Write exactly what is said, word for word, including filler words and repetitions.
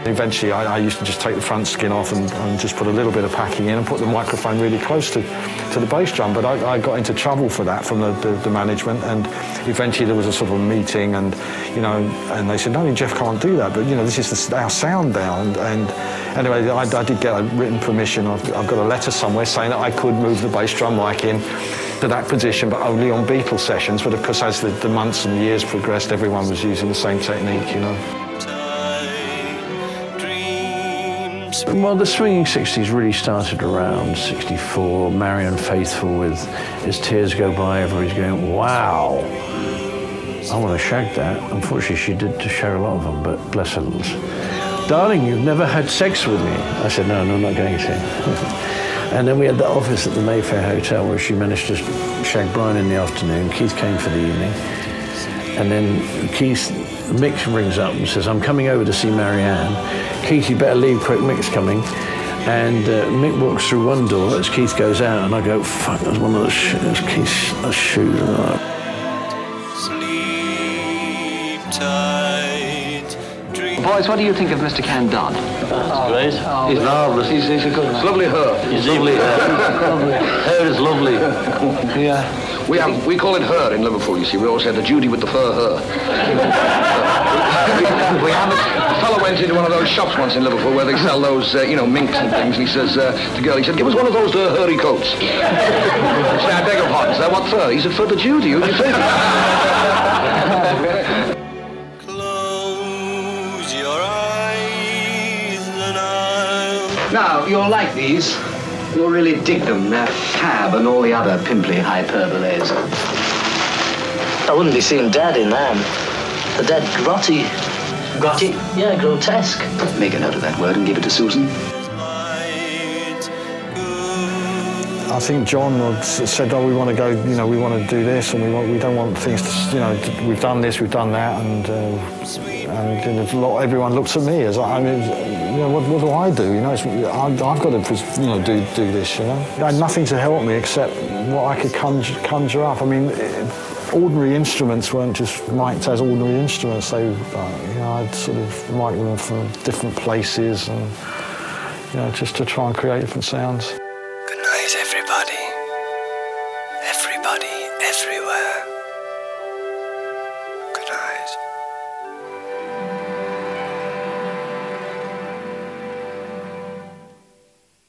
Eventually, I, I used to just take the front skin off and, and just put a little bit of packing in and put the microphone really close to, to the bass drum. But I, I got into trouble for that from the, the, the management, and eventually there was a sort of a meeting, and you know, and they said, no, Jeff can't do that. But you know, this is the, our sound now. And, and anyway, I, I did get a written permission. I've, I've got a letter somewhere saying that I could move the bass drum mic in to that position, but only on Beatles sessions. But of course, as the, the months and years progressed, everyone was using the same technique, you know. Well, the swinging sixties really started around sixty-four. Marianne Faithfull with As Tears Go By, everybody's going, wow, I want to shag that. Unfortunately, she did to shag a lot of them, but bless her. Darling, you've never had sex with me. I said, no, no, I'm not going to. And then we had the office at the Mayfair Hotel where she managed to shag Brian in the afternoon. Keith came for the evening. And then Keith, Mick rings up and says, I'm coming over to see Marianne. Keith, you better leave quick, Mick's coming. And uh, Mick walks through one door as Keith goes out, and I go, fuck, that's one of the sh- that's Keith's that's shoes. And I'm like, Sleep tight, dream. Boys, what do you think of Mister Can Dodd? That's great. Oh, he's marvellous. He's, he's a good man. It's lovely hair. It's lovely hair. Hair is lovely. Yeah. We have, we call it her in Liverpool, you see. We always had the Judy with the fur her. we, we have a, a fellow went into one of those shops once in Liverpool where they sell those, uh, you know, minks and things, and he says uh, to the girl, he said, give us one of those uh, hairy coats. She said, I beg your pardon, sir, what fur? He said, for the Judy, who do you think? Close your eyes and I'll... Now, you'll like these. You'll really dig them. They're cab and all the other pimply hyperboles. I wouldn't be seeing Dad in them. The dead grotty. Grotty? Yeah, grotesque. Make a note of that word and give it to Susan. I think John said, oh, we want to go, you know, we want to do this, and we want, we don't want things to, you know, we've done this, we've done that, and uh, and you know, a lot, everyone looks at me as, I mean, you know, what, what do I do? You know, it's, I've, I've got to, you know, do do this, you know. I had nothing to help me except what I could conjure, conjure up. I mean, it, ordinary instruments weren't just mic'd as ordinary instruments. They, uh, you know, I'd sort of mic them from different places, and you know, just to try and create different sounds. Good night, everybody. Everybody, everywhere.